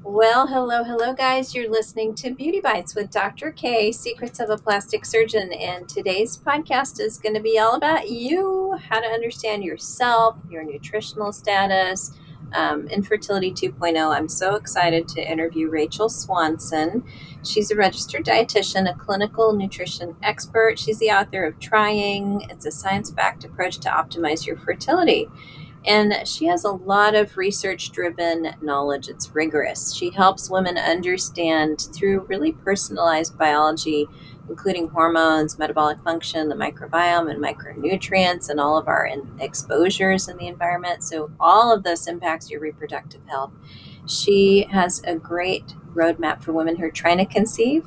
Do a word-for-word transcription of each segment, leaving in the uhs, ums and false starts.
Well, hello, hello, guys. You're listening to Beauty Bites with Doctor K, Secrets of a Plastic Surgeon. And today's podcast is going to be all about you, how to understand yourself, your nutritional status, um, Infertility 2.0. I'm so excited to interview Rachel Swanson. She's a registered dietitian, a clinical nutrition expert. She's the author of Trying. It's a science-backed approach to optimize your fertility. And she has a lot of research driven knowledge. It's rigorous. She helps women understand through really personalized biology, including hormones, metabolic function, the microbiome, and micronutrients, and all of our in- exposures in the environment. So, all of this impacts your reproductive health. She has a great roadmap for women who are trying to conceive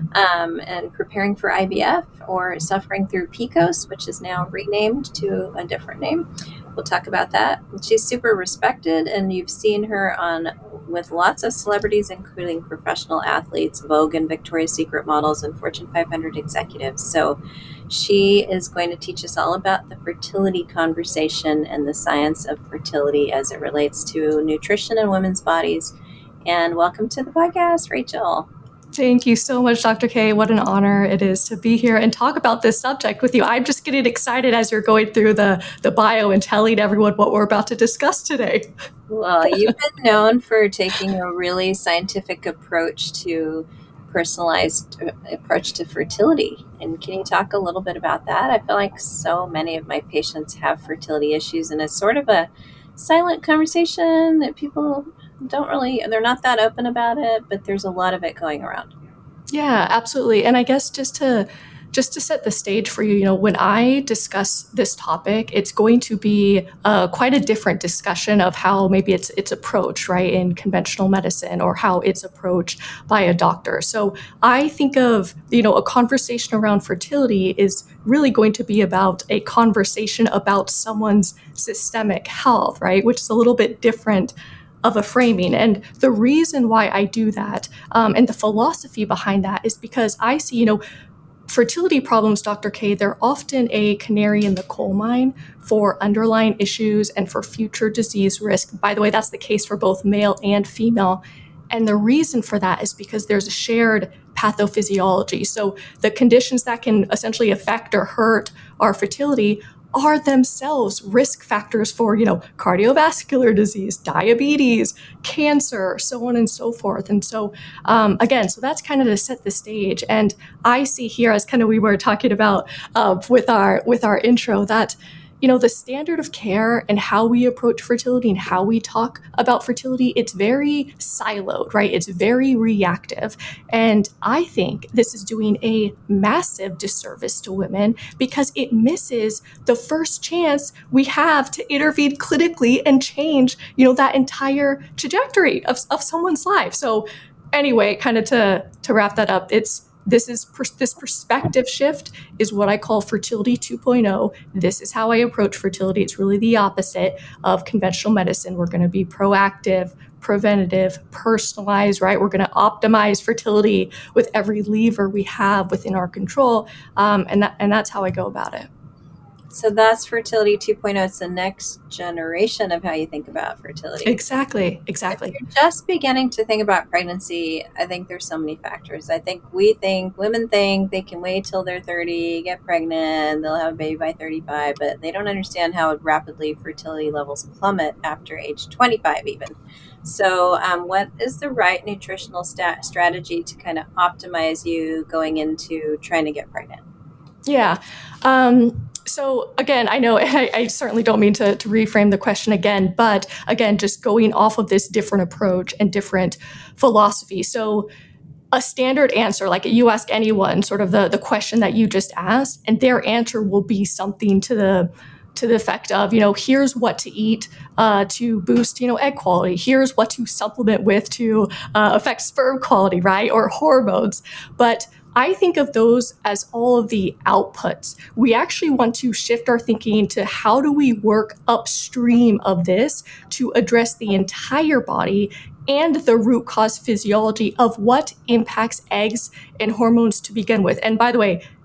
um, and preparing for I V F or suffering through P C O S, which is now renamed to a different name. We'll talk about that. She's super respected, and you've seen her on with lots of celebrities, including professional athletes, Vogue and Victoria's Secret models, and Fortune five hundred executives. So she is going to teach us all about the fertility conversation and the science of fertility as it relates to nutrition in women's bodies. And welcome to the podcast, Rachel. Thank you so much, Doctor K. What an honor it is to be here and talk about this subject with you. I'm just getting excited as you're going through the, the bio and telling everyone what we're about to discuss today. Well, you've been known for taking a really scientific approach to personalized approach to fertility. And can you talk a little bit about that? I feel like so many of my patients have fertility issues, and it's sort of a silent conversation that people don't really, they're not that open about it, but there's a lot of it going around. Yeah, absolutely. And I guess just to just to set the stage for you, you know, when I discuss this topic, it's going to be uh, quite a different discussion of how maybe it's it's approached, right, in conventional medicine, or how it's approached by a doctor. So I think of, you know, a conversation around fertility is really going to be about a conversation about someone's systemic health, right, which is a little bit different of a framing. And the reason why I do that um, and the philosophy behind that is because I see, you know, fertility problems, Doctor K, they're often a canary in the coal mine for underlying issues and for future disease risk. By the way, that's the case for both male and female. And the reason for that is because there's a shared pathophysiology. So the conditions that can essentially affect or hurt our fertility are themselves risk factors for, you know, cardiovascular disease, diabetes, cancer, so on and so forth. And so, um, again, so that's kind of to set the stage. And I see here, as kind of we were talking about uh, with our with our intro, that, you know, the standard of care and how we approach fertility and how we talk about fertility, it's very siloed, right? It's very reactive. And I think this is doing a massive disservice to women because it misses the first chance we have to intervene clinically and change, you know, that entire trajectory of, of someone's life. So anyway, kind of to, to wrap that up, it's This is this perspective shift is what I call fertility two point oh. This is how I approach fertility. It's really the opposite of conventional medicine. We're going to be proactive, preventative, personalized, right? We're going to optimize fertility with every lever we have within our control, um, and that and that's how I go about it. So that's fertility two point oh. It's the next generation of how you think about fertility. Exactly, exactly. If you're just beginning to think about pregnancy, I think there's so many factors. I think we think, women think they can wait till they're thirty, get pregnant, they'll have a baby by thirty-five, but they don't understand how rapidly fertility levels plummet after age twenty-five even. So um, what is the right nutritional stat- strategy to kind of optimize you going into trying to get pregnant? Yeah. Um, So again, I know I, I certainly don't mean to, to reframe the question again, but again, just going off of this different approach and different philosophy. So a standard answer, like you ask anyone sort of the, the question that you just asked, and their answer will be something to the to the effect of, you know, here's what to eat uh, to boost, you know, egg quality. Here's what to supplement with to uh, affect sperm quality, right? Or hormones. But I think of those as all of the outputs. We actually want to shift our thinking to how do we work upstream of this to address the entire body and the root cause physiology of what impacts eggs and hormones to begin with. And by the way,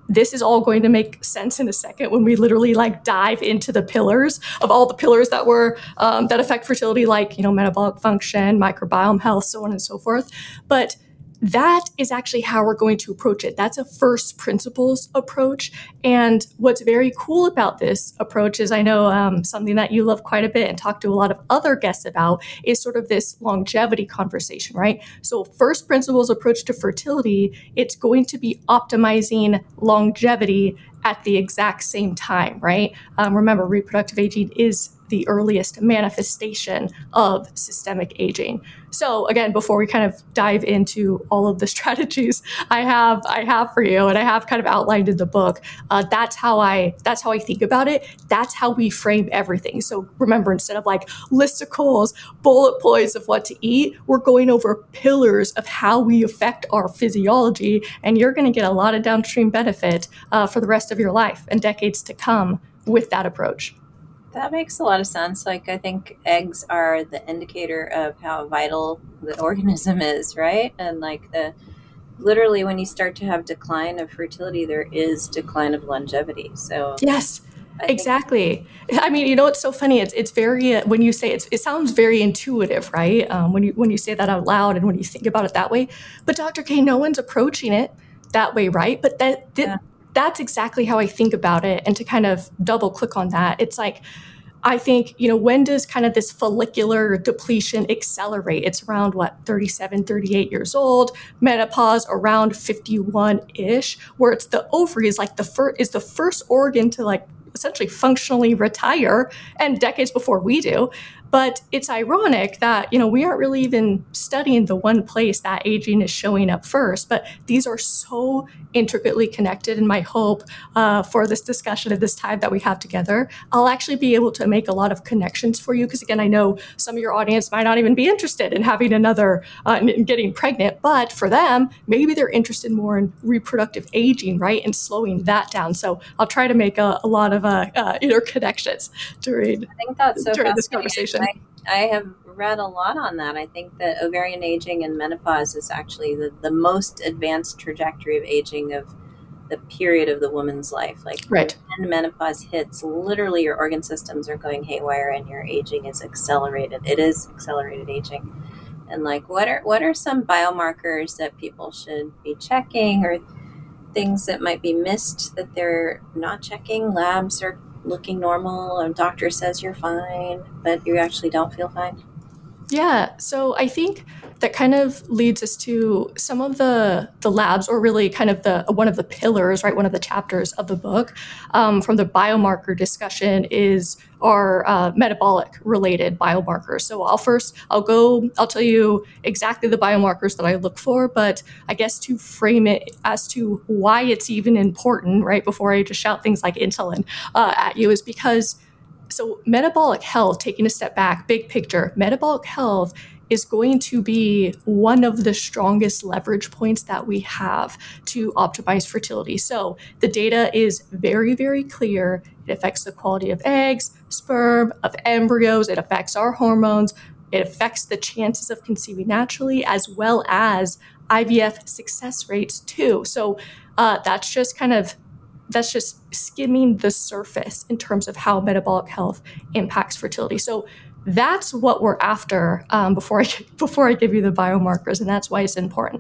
this is all going to make sense in a second when we literally like dive into the pillars of all the pillars that were um, that affect fertility, like, you know, metabolic function, microbiome health, so on and so forth. But that is actually how we're going to approach it. That's a first principles approach. And what's very cool about this approach is, I know um, something that you love quite a bit and talk to a lot of other guests about is sort of this longevity conversation, right? So first principles approach to fertility, it's going to be optimizing longevity at the exact same time, right? Um, remember, reproductive aging is the earliest manifestation of systemic aging. So again, before we kind of dive into all of the strategies I have, I have for you, and I have kind of outlined in the book, uh, that's how I that's how I think about it. That's how we frame everything. So remember, instead of like listicles, bullet points of what to eat, we're going over pillars of how we affect our physiology, and you're going to get a lot of downstream benefit uh, for the rest of your life and decades to come with that approach. That makes a lot of sense. Like, I think eggs are the indicator of how vital the organism is, right? And like the literally when you start to have decline of fertility, there is decline of longevity. So yes, I think- exactly. I mean, you know, it's so funny. It's it's very uh, when you say it's, it sounds very intuitive, right? Um, when you when you say that out loud and when you think about it that way. But Doctor K, no one's approaching it that way, right? But that. that yeah. That's exactly how I think about it. And to kind of double click on that, it's like, I think, you know, when does kind of this follicular depletion accelerate? It's around what, thirty-seven, thirty-eight years old, menopause around fifty-one-ish, where it's the ovaries, like the first is the first organ to like essentially functionally retire, and decades before we do. But it's ironic that, you know, we aren't really even studying the one place that aging is showing up first, but these are so intricately connected. And my hope uh, for this discussion at this time that we have together, I'll actually be able to make a lot of connections for you. Because again, I know some of your audience might not even be interested in having another, uh, in getting pregnant, but for them, maybe they're interested more in reproductive aging, right? And slowing that down. So I'll try to make a, a lot of uh, uh, interconnections during, I think that's so during this conversation. I, I have read a lot on that. I think that ovarian aging and menopause is actually the, the most advanced trajectory of aging of the period of the woman's life. Like right. when menopause hits, literally your organ systems are going haywire and your aging is accelerated. It is accelerated aging. And like, what are what are some biomarkers that people should be checking, or things that might be missed that they're not checking? Labs are looking normal, a doctor says you're fine, but you actually don't feel fine. Yeah, so I think that kind of leads us to some of the the labs, or really kind of the one of the pillars, right? One of the chapters of the book um, from the biomarker discussion is our uh, metabolic related biomarkers. So I'll first, I'll go, I'll tell you exactly the biomarkers that I look for, but I guess to frame it as to why it's even important, right? Before I just shout things like insulin uh, at you, is because So metabolic health, taking a step back, big picture, metabolic health is going to be one of the strongest leverage points that we have to optimize fertility. So the data is very, very clear. It affects the quality of eggs, sperm, of embryos. It affects our hormones. It affects the chances of conceiving naturally, as well as I V F success rates too. So uh, that's just kind of That's just skimming the surface in terms of how metabolic health impacts fertility. So that's what we're after um, before I before I give you the biomarkers, and that's why it's important.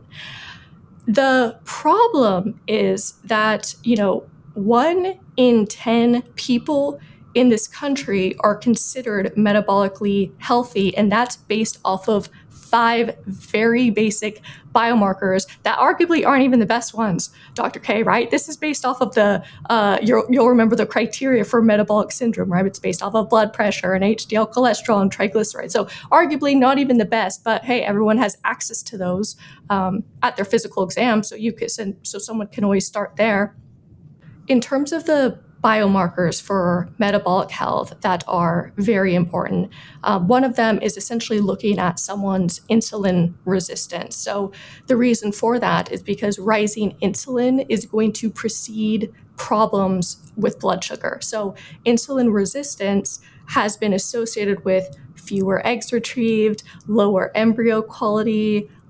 The problem is that, you know, one in ten people in this country are considered metabolically healthy, and that's based off of five very basic biomarkers that arguably aren't even the best ones, Doctor K, right? This is based off of the, uh, you'll, you'll remember the criteria for metabolic syndrome, right? It's based off of blood pressure and H D L cholesterol and triglycerides. So arguably not even the best, but hey, everyone has access to those um, at their physical exam. So you can, so someone can always start there. In terms of the biomarkers for metabolic health that are very important. Um, one of them is essentially looking at someone's insulin resistance. So the reason for that is because rising insulin is going to precede problems with blood sugar. So insulin resistance has been associated with fewer eggs retrieved, lower embryo quality,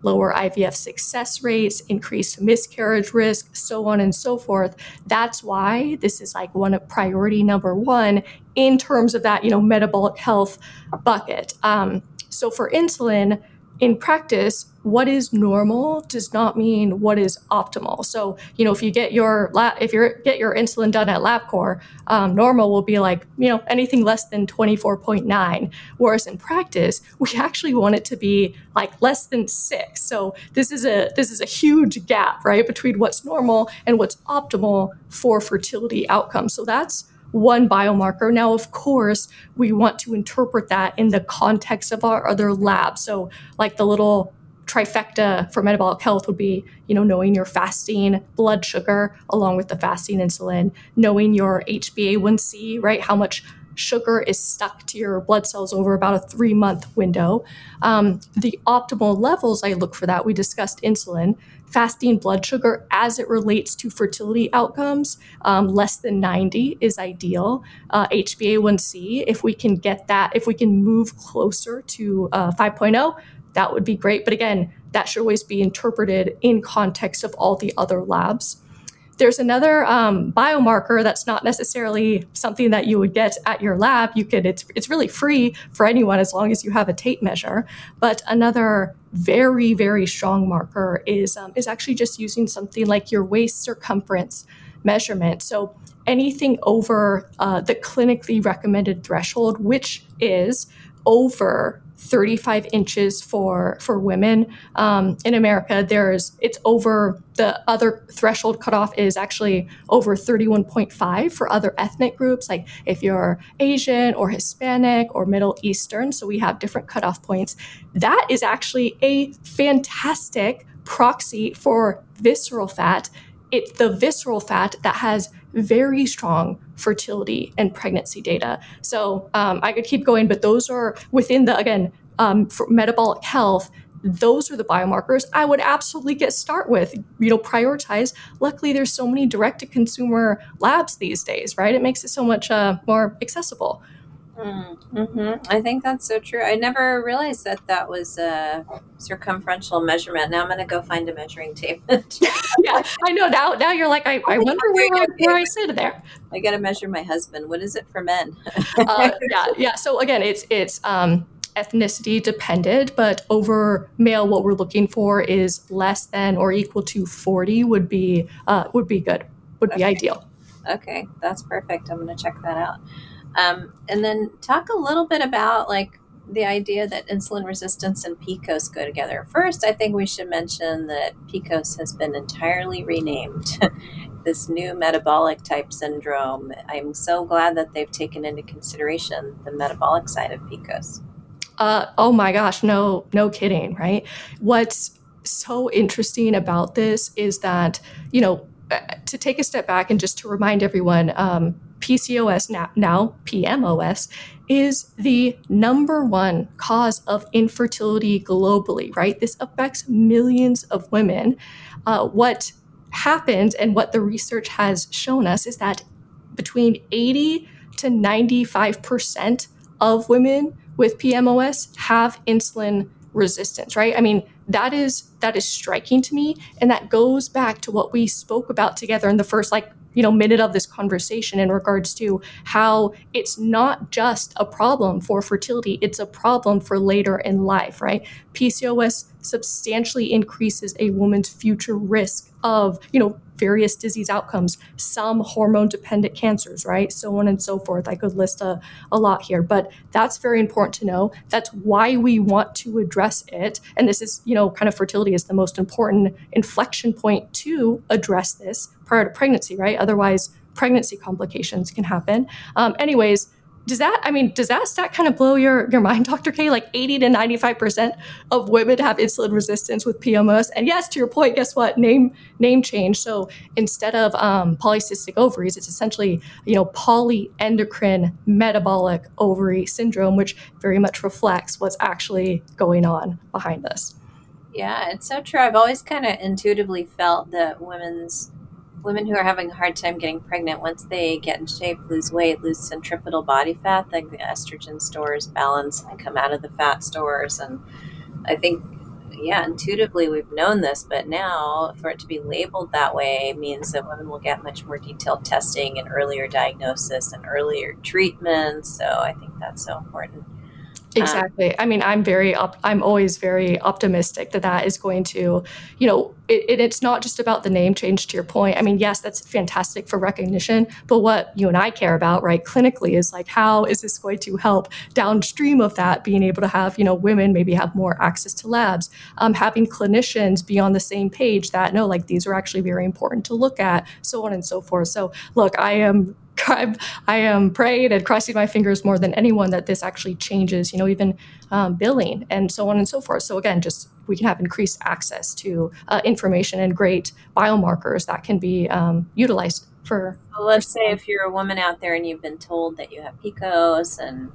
lower I V F success rates, increased miscarriage risk, so on and so forth. That's why this is like one of priority number one in terms of that, you know, metabolic health bucket. Um, so for insulin, in practice, what is normal does not mean what is optimal. So, you know, if you get your lab, if you get your insulin done at LabCorp, um, normal will be like, you know, anything less than twenty-four point nine. Whereas in practice, we actually want it to be like less than six. So this is a this is a huge gap, right, between what's normal and what's optimal for fertility outcomes. So that's one biomarker. Now, of course, we want to interpret that in the context of our other labs. So like the little trifecta for metabolic health would be, you know, knowing your fasting blood sugar along with the fasting insulin, knowing your H b A one c, right? How much sugar is stuck to your blood cells over about a three month window. Um, the optimal levels, I look for that. We discussed insulin, fasting blood sugar as it relates to fertility outcomes, um, less than ninety is ideal. Uh, H b A one c, if we can get that, if we can move closer to uh, five point oh, that would be great. But again, that should always be interpreted in context of all the other labs. There's another um, biomarker that's not necessarily something that you would get at your lab. You could, it's it's really free for anyone as long as you have a tape measure. But another very, very strong marker is um, is actually just using something like your waist circumference measurement. So anything over uh, the clinically recommended threshold, which is over thirty-five inches for for women. Um, in America, there's it's over, the other threshold cutoff is actually over thirty-one point five for other ethnic groups, like if you're Asian or Hispanic or Middle Eastern. So we have different cutoff points. That is actually a fantastic proxy for visceral fat. It's the visceral fat that has very strong fertility and pregnancy data. So um, I could keep going, but those are within the, again, um, for metabolic health, those are the biomarkers I would absolutely get start with, you know, prioritize. Luckily, there's so many direct-to-consumer labs these days, right? It makes it so much uh, more accessible. Mm-hmm. I think that's so true. I never realized that that was a circumferential measurement. Now I'm going to go find a measuring tape. Yeah, I know. Now, now you're like, I, I wonder where, I, where I sit there. I got to measure my husband. What is it for men? uh, yeah, yeah. So again, it's it's um, ethnicity dependent, but over male, what we're looking for is less than or equal to forty would be uh, would be good, would be Okay. ideal. Okay, that's perfect. I'm going to check that out. Um, and then talk a little bit about like the idea that insulin resistance and P C O S go together. First, I think we should mention that P C O S has been entirely renamed. This new metabolic type syndrome. I'm so glad that they've taken into consideration the metabolic side of P C O S. Uh, oh my gosh, no, no kidding, right? What's so interesting about this is that, you know, to take a step back and just to remind everyone, um, P C O S, now, now P M O S, is the number one cause of infertility globally, right? This affects millions of women. Uh, what happens and what the research has shown us is that between eighty to ninety-five percent of women with P M O S have insulin resistance, right? I mean, that is that is striking to me, and that goes back to what we spoke about together in the first like you know minute of this conversation in regards to how it's not just a problem for fertility, it's a problem for later in life, right? P C O S substantially increases a woman's future risk of, you know, various disease outcomes, some hormone-dependent cancers, right? So on and so forth. I could list a, a lot here, but that's very important to know. That's why we want to address it. And this is, you know, kind of fertility is the most important inflection point to address this prior to pregnancy, right? Otherwise, pregnancy complications can happen. Um, anyways, Does that, I mean, does that stat kind of blow your, your mind, Doctor K? Like eighty to ninety-five percent of women have insulin resistance with P M O S. And yes, to your point, guess what? Name name change. So instead of um, polycystic ovaries, it's essentially, you know, polyendocrine metabolic ovary syndrome, which very much reflects what's actually going on behind this. Yeah, it's so true. I've always kind of intuitively felt that women's women who are having a hard time getting pregnant, once they get in shape, lose weight, lose centripetal body fat, like the estrogen stores balance and come out of the fat stores. And I think yeah, intuitively we've known this, but now for it to be labeled that way means that women will get much more detailed testing and earlier diagnosis and earlier treatment. So I think that's so important. Exactly. Um, I mean, I'm very, op- I'm always very optimistic that that is going to, you know, it, it, it's not just about the name change, to your point. I mean, yes, that's fantastic for recognition, but what you and I care about, right, clinically is like, how is this going to help downstream of that, being able to have, you know, women maybe have more access to labs, um, having clinicians be on the same page that, no, like these are actually very important to look at, so on and so forth. So look, I am I'm, I am praying and crossing my fingers more than anyone that this actually changes, you know, even um, billing and so on and so forth. So again, just we can have increased access to uh, information and great biomarkers that can be um, utilized for. Well, let's for say if you're a woman out there and you've been told that you have P C O S and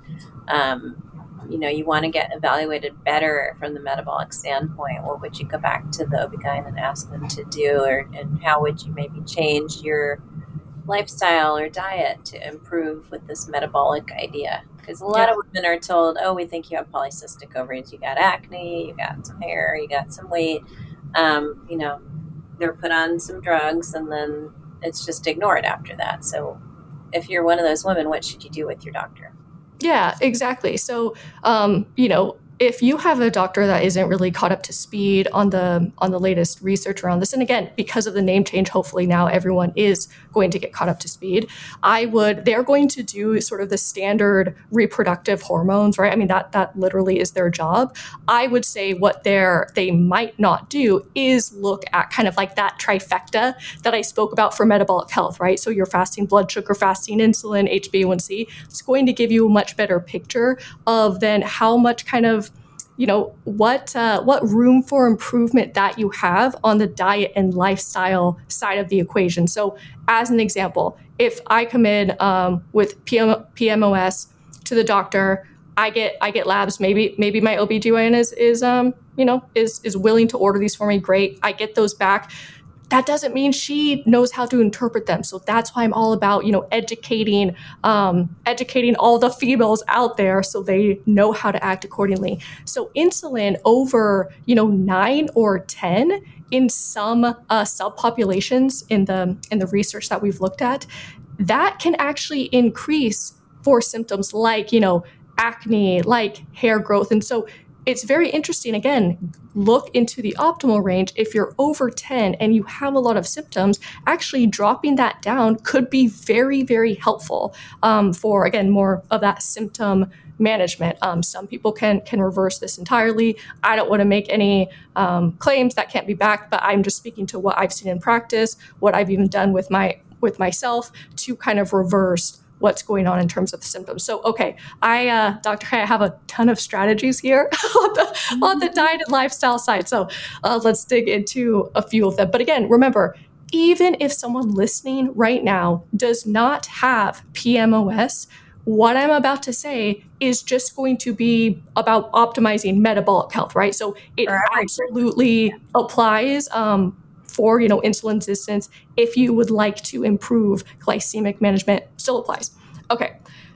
um, you know, you want to get evaluated better from the metabolic standpoint, what would you go back to the O B G Y N and ask them to do, or and how would you maybe change your lifestyle or diet to improve with this metabolic idea? Because a lot yeah. of women are told, oh, we think you have polycystic ovaries, you got acne, you got some hair, you got some weight. Um, you know, they're put on some drugs and then it's just ignored after that. So if you're one of those women, what should you do with your doctor? Yeah, exactly. So, um, you know, if you have a doctor that isn't really caught up to speed on the on the latest research around this, and again, because of the name change, hopefully now everyone is going to get caught up to speed. I would, they're going to do sort of the standard reproductive hormones, right? I mean, that that literally is their job. I would say what they're, they might not do is look at kind of like that trifecta that I spoke about for metabolic health, right? So your fasting blood sugar, fasting insulin, H b A one C, it's going to give you a much better picture of then how much kind of, you know, what uh, what room for improvement that you have on the diet and lifestyle side of the equation. So as an example, if I come in um, with P M- P M O S to the doctor, I get I get labs, maybe maybe my O B G Y N is is um, you know, is is willing to order these for me, great. I get those back. That doesn't mean she knows how to interpret them. So that's why I'm all about, you know, educating, um, educating all the females out there so they know how to act accordingly. So insulin over, you know, nine or ten in some uh, subpopulations in the in the research that we've looked at, that can actually increase for symptoms like, you know, acne, like hair growth. And so it's very interesting. Again, look into the optimal range. If you're over ten and you have a lot of symptoms, actually dropping that down could be very, very helpful um, for, again, more of that symptom management. Um, some people can can reverse this entirely. I don't want to make any um, claims that can't be backed, but I'm just speaking to what I've seen in practice, what I've even done with my with myself to kind of reverse what's going on in terms of the symptoms. So, okay, I, uh, Doctor K, I have a ton of strategies here on, the, on the diet and lifestyle side. So uh, let's dig into a few of them. But again, remember, even if someone listening right now does not have P M O S, what I'm about to say is just going to be about optimizing metabolic health, right? So it absolutely applies um, for, you know, insulin resistance. If you would like to improve glycemic management, still applies. Okay,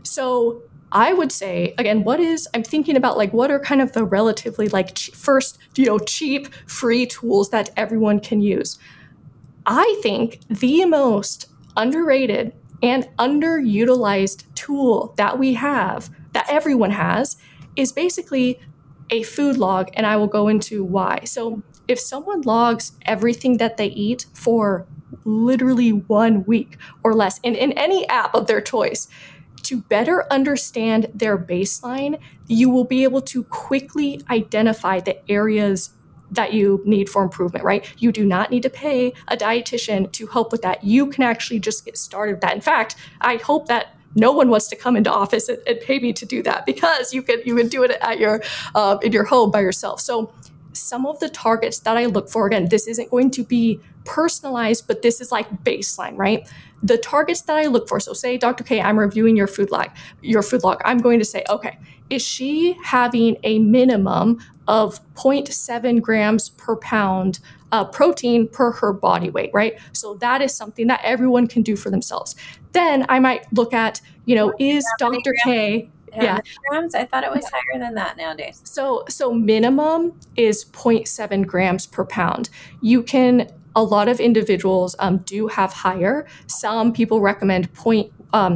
so I would say, again, what is, I'm thinking about like, what are kind of the relatively like ch- first, you know, cheap, free tools that everyone can use? I think the most underrated and underutilized tool that we have, that everyone has, is basically a food log, and I will go into why. So if someone logs everything that they eat for literally one week or less in, in any app of their choice, to better understand their baseline, you will be able to quickly identify the areas that you need for improvement, right? You do not need to pay a dietitian to help with that. You can actually just get started with that. In fact, I hope that no one wants to come into office and, and pay me to do that, because you can you can do it at your uh, in your home by yourself. So some of the targets that I look for, again, this isn't going to be personalized, but this is like baseline, right? The targets that I look for. So say, Doctor K, I'm reviewing your food log, your food log. I'm going to say, okay, is she having a minimum of zero point seven grams per pound uh, protein per her body weight, right? So that is something that everyone can do for themselves. Then I might look at, you know, is Doctor K, Yeah. Grams? I thought it was higher than that nowadays. So, so minimum is zero point seven grams per pound. You can, a lot of individuals um, do have higher. Some people recommend zero point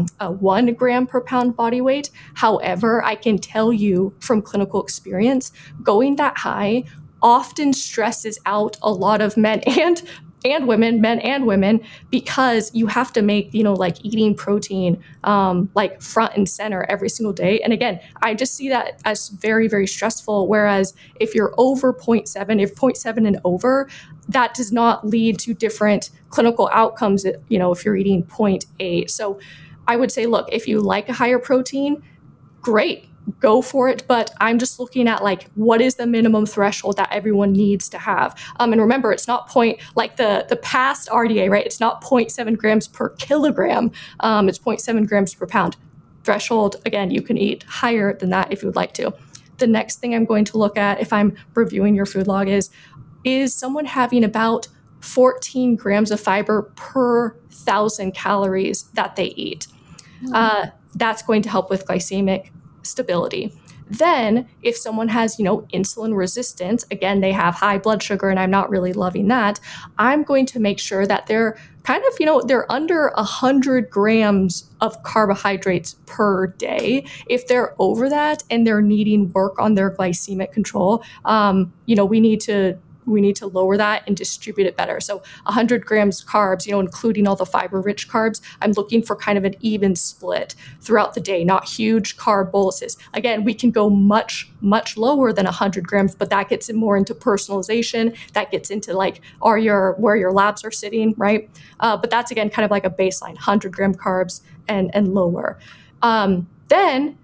one gram per pound body weight. However, I can tell you from clinical experience, going that high often stresses out a lot of men and and women, men and women, because you have to make, you know, like eating protein um, like front and center every single day. And again, I just see that as very, very stressful. Whereas if you're over zero point seven, if zero point seven and over, that does not lead to different clinical outcomes, you know, if you're eating zero point eight. So I would say, look, if you like a higher protein, great, go for it. But I'm just looking at like, what is the minimum threshold that everyone needs to have? Um, and remember, it's not point, like the, the past R D A, right? It's not zero point seven grams per kilogram. Um, it's zero point seven grams per pound. Threshold, again, you can eat higher than that if you would like to. The next thing I'm going to look at if I'm reviewing your food log is, is someone having about fourteen grams of fiber per thousand calories that they eat? Mm. Uh, that's going to help with glycemic stability. Then if someone has, you know, insulin resistance, again, they have high blood sugar and I'm not really loving that, I'm going to make sure that they're kind of, you know, they're under one hundred grams of carbohydrates per day. If they're over that and they're needing work on their glycemic control, um, you know, we need to we need to lower that and distribute it better. So one hundred grams carbs, you know, including all the fiber-rich carbs, I'm looking for kind of an even split throughout the day, not huge carb boluses. Again, we can go much, much lower than one hundred grams, but that gets more into personalization. That gets into like, are your, where your labs are sitting, right? Uh, but that's, again, kind of like a baseline, one hundred gram carbs and, and lower. Um, then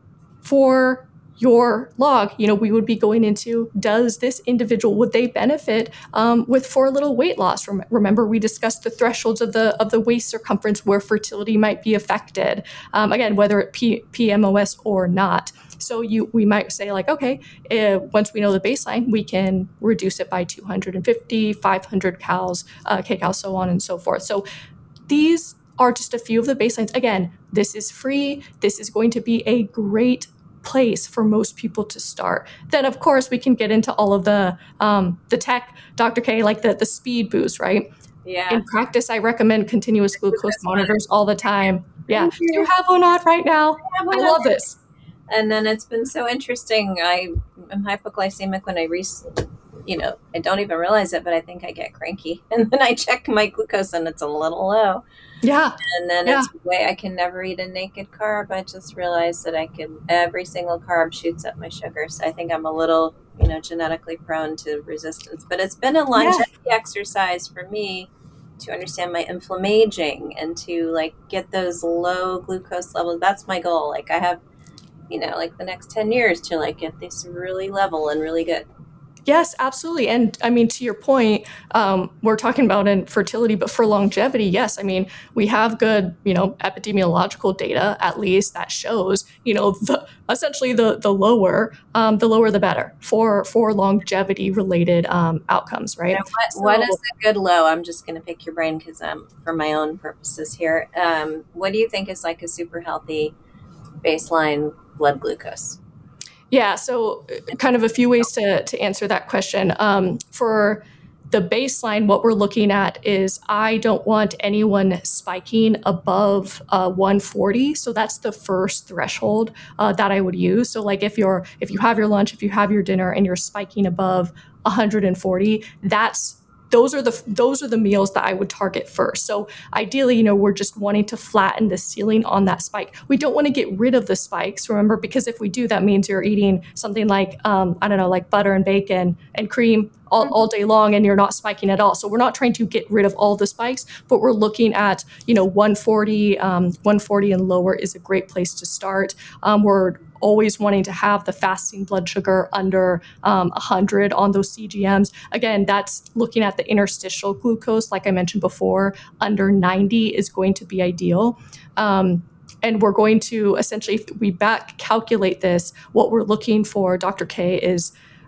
for your log, you know, we would be going into, does this individual, would they benefit um, with for a little weight loss? Rem- remember, we discussed the thresholds of the of the waist circumference where fertility might be affected. Um, again, whether it P- PMOS or not. So you, we might say like, okay, uh, once we know the baseline, we can reduce it by two hundred fifty, five hundred calories, uh, kcal, so on and so forth. So these are just a few of the baselines. Again, this is free. This is going to be a great place for most people to start. Then, of course, we can get into all of the um, the tech, Doctor K, like the, the speed boost, right? Yeah. In practice, I recommend continuous glucose monitors all the time. Yeah. Do you have one on right now? I, I love this. And then it's been so interesting. I am hypoglycemic when I re- you know, I don't even realize it, but I think I get cranky. And then I check my glucose and it's a little low. Yeah. And then yeah. it's way I can never eat a naked carb. I just realized that I could, every single carb shoots up my sugar. So I think I'm a little, you know, genetically prone to resistance. But it's been a longevity yeah. exercise for me to understand my inflammaging and to like get those low glucose levels. That's my goal. Like I have, you know, like the next ten years to like get this really level and really good. Yes, absolutely. And I mean, to your point, um, we're talking about infertility, but for longevity, yes. I mean, we have good, you know, epidemiological data, at least, that shows, you know, the, essentially the the lower, um, the lower the better for for longevity related um, outcomes, right? Now what, so, what is a good low? I'm just going to pick your brain because I'm for my own purposes here. Um, what do you think is like a super healthy baseline blood glucose? Yeah, so kind of a few ways to, to answer that question. Um, for the baseline, what we're looking at is I don't want anyone spiking above uh, one forty. So that's the first threshold uh, that I would use. So like if you're if you have your lunch, if you have your dinner, and you're spiking above one forty, that's Those are the those are the meals that I would target first. So ideally, you know, we're just wanting to flatten the ceiling on that spike. We don't want to get rid of the spikes, remember, because if we do, that means you're eating something like, um, I don't know, like butter and bacon and cream all, all day long, and you're not spiking at all. So we're not trying to get rid of all the spikes, but we're looking at, you know, one forty, um, one forty and lower is a great place to start. Um, we're always wanting to have the fasting blood sugar under um, one hundred on those C G Ms. Again, that's looking at the interstitial glucose, like I mentioned before, under ninety is going to be ideal. Um, and we're going to essentially, if we back calculate this, what we're looking for, Doctor K, is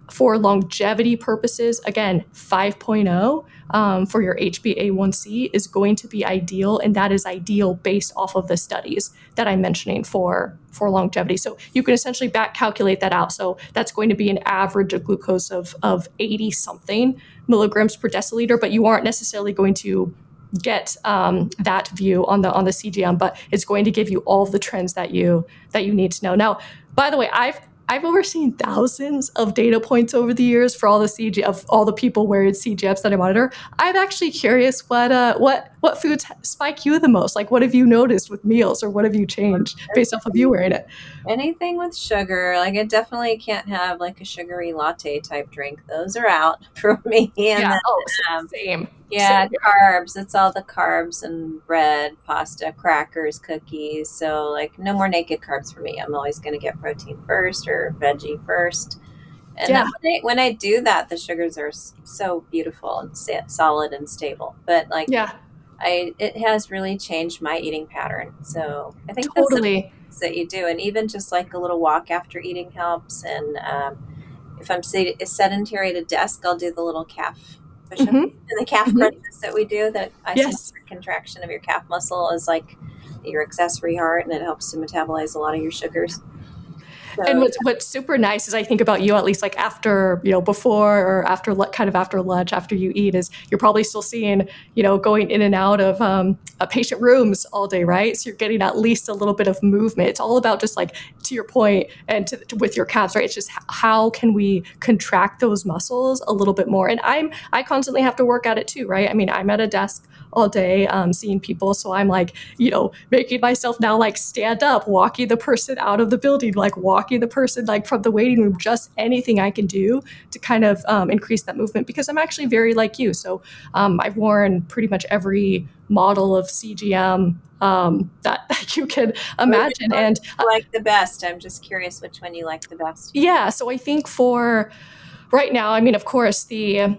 For longevity purposes, again, five point oh um, for your H b A one C is going to be ideal, and that is ideal based off of the studies that I'm mentioning for, for longevity. So you can essentially back calculate that out. So that's going to be an average of glucose of, of eighty something milligrams per deciliter, but you aren't necessarily going to get um, that view on the on the C G M, but it's going to give you all of the trends that you that you need to know. Now, by the way, I've I've overseen thousands of data points over the years for all the C G of all the people wearing C G Ms that I monitor. I'm actually curious what uh, what what foods spike you the most. Like, what have you noticed with meals, or what have you changed based off of you wearing it? Anything with sugar, like I definitely can't have like a sugary latte type drink. Those are out for me. And Yeah. then, Oh, um, same. yeah, Same. carbs. It's all the carbs and bread, pasta, crackers, cookies. So like no more naked carbs for me. I'm always going to get protein first or veggie first. And Yeah. then when I, when I do that, the sugars are s- so beautiful and sa- solid and stable. But like Yeah. I, it has really changed my eating pattern. So I think that's Totally. that you do, and even just like a little walk after eating helps. And um, if I'm sed- sedentary at a desk, I'll do the little calf push-up hmm and the calf hmm crunches that we do. That Yes. isometric contraction of your calf muscle is like your accessory heart, and it helps to metabolize a lot of your sugars. And So what's what's super nice is I think about you, at least like after, you know, before or after lu- kind of after lunch, after you eat, is you're probably still seeing, you know, going in and out of um, uh, patient rooms all day, right? So you're getting at least a little bit of movement. It's all about just like, to your point, and to, to- with your calves, right? It's just h- how can we contract those muscles a little bit more? And I'm I constantly have to work at it too, right? I mean, I'm at a desk all day um, seeing people, so I'm like, you know, making myself now like stand up, walking the person out of the building, like walking the person like from the waiting room, just anything I can do to kind of um, increase that movement, because I'm actually very like you. So um, I've worn pretty much every model of C G M um, that, that you can imagine. which one And do uh, you like the best? I'm just curious which one you like the best. yeah, so I think for right now, I mean, of course, the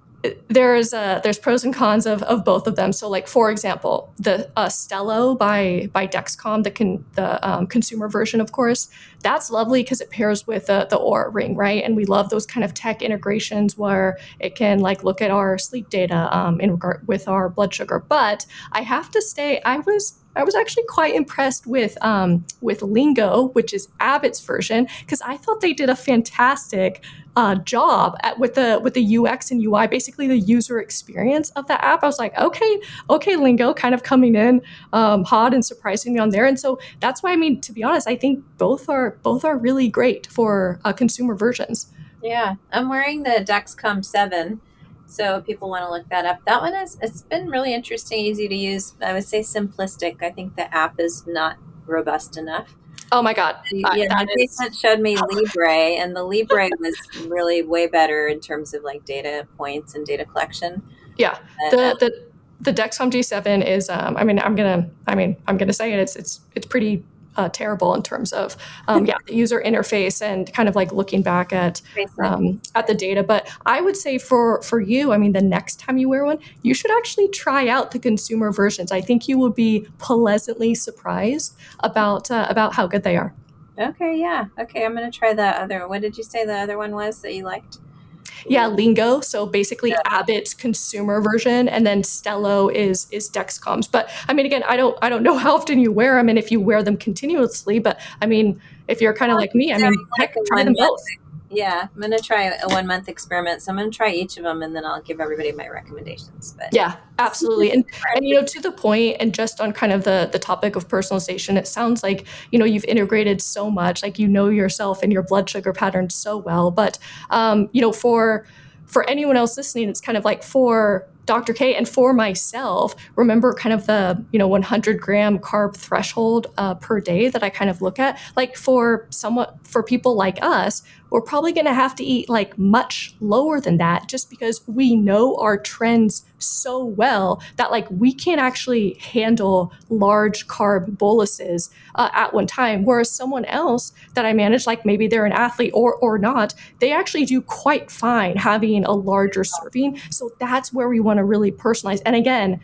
there's uh, there's pros and cons of, of both of them. So, like for example, the uh, Stello by by Dexcom, the con, the um, consumer version, of course, that's lovely because it pairs with uh, the Oura Ring, right? And we love those kind of tech integrations where it can like look at our sleep data um, in regard with our blood sugar. But I have to say, I was I was actually quite impressed with um, with Lingo, which is Abbott's version, because I thought they did a fantastic uh, job at with the with the U X and U I, basically the user experience of the app. I was like, okay, okay, Lingo, kind of coming in um, hot and surprising me on there. And so that's why, I mean, to be honest, I think both are both are really great for uh, consumer versions. Yeah, I'm wearing the Dexcom seven, so if people want to look that up. That one is, it's been really interesting, easy to use. I would say simplistic. I think the app is not robust enough. Oh my God, uh, Yeah, my that is patient showed me Libre, and the Libre was really way better in terms of like data points and data collection. yeah. But, uh, The the the Dexcom G seven is. Um, I mean, I'm gonna. I mean, I'm gonna say it. It's it's it's pretty uh, terrible in terms of um, yeah, the user interface and kind of like looking back at um, at the data. But I would say for for you, I mean, the next time you wear one, you should actually try out the consumer versions. I think you will be pleasantly surprised about uh, about how good they are. okay, yeah, okay, I'm gonna try that other. What did you say the other one was that you liked? Yeah, Lingo. So basically Yeah. Abbott's consumer version, and then Stello is is Dexcom's. But I mean, again, I don't I don't know how often you wear them and if you wear them continuously. But I mean, if you're kind of like me, I mean, Like heck, a try one them month. both. Yeah, I'm gonna try a one month experiment. So I'm gonna try each of them, and then I'll give everybody my recommendations. But Yeah, absolutely. And and you know, to the point, and just on kind of the the topic of personalization, it sounds like, you know, you've integrated so much, like you know yourself and your blood sugar patterns so well. But um, you know, for for anyone else listening, it's kind of like for Doctor K and for myself, remember kind of the, you know, one hundred gram carb threshold uh, per day that I kind of look at. Like for somewhat for people like us, we're probably going to have to eat like much lower than that, just because we know our trends so well that like we can actually handle large carb boluses uh, at one time. Whereas someone else that I manage, like maybe they're an athlete or or not, they actually do quite fine having a larger serving. So that's where we want to really personalize. And again,